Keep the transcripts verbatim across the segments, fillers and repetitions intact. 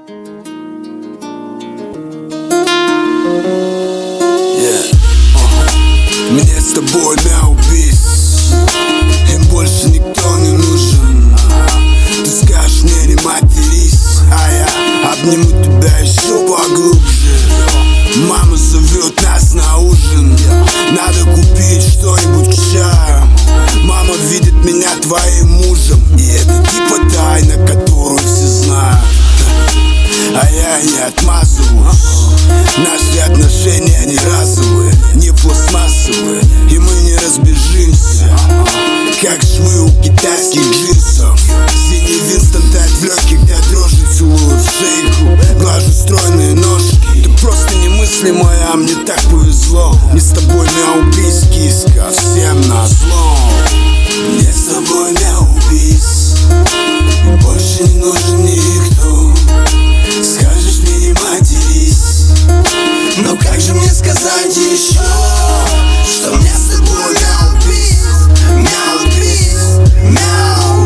Yeah. Uh-huh. Мне с тобой мяу бис, им больше никто не нужен. uh-huh. Ты скажешь мне не матерись, а я обниму тебя еще поглубже. Мама зовет нас на ужин, надо купить что-нибудь к чаю. Мама видит меня твоим мужем, и это типа тайна, которую все знают. А я не отмазываюсь. Наши отношения не разовые, не пластмассовые, и мы не разбежимся, как швы у китайских джинсов. Синий Винстон тает в легких, для дрожи целую в шейку, глажу стройные ножки. Ты просто немыслимая, а мне так повезло. Мне с тобой мяу бис, киска, всем назло. Мне с тобой мяу бис, больше не нужен никто. Скажешь мне не матерись, но как же мне сказать еще, что мне с тобой мяу бис, мяу бис, мяу.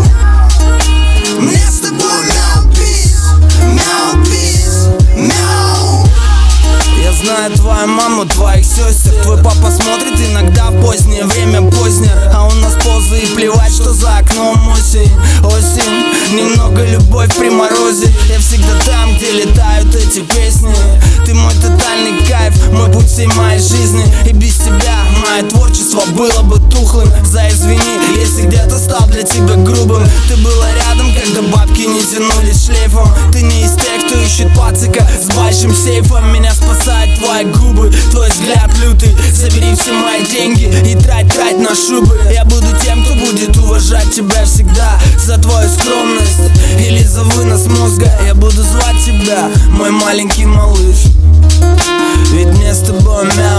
Мне с тобой мяу бис, мяу бис, мяу. Я знаю твою маму, твоих сестер. Твой папа смотрит иногда в позднее время Познер, а у нас позы и плевать, что за окном осень. Осень, немного любовь при морозе. Я всегда там, где летают эти песни. Ты мой тотальный кайф, мой путь всей моей жизни. И без тебя мое творчество было бы тухлым. За извини, если где-то стал для тебя грубым. Ты была рядом, когда бабки не тянулись шлейфом. Ты не из тех, кто ищет пацика с большим сейфом. Меня спасают твои губы, твой взгляд лютый. Забери все мои деньги и трать, трать на шубы. Я буду тем, кто будет уважать тебя всегда за твою скромность или за вынос мозга. Я буду звать тебя, мой маленький малыш, ведь мне с тобой мяу.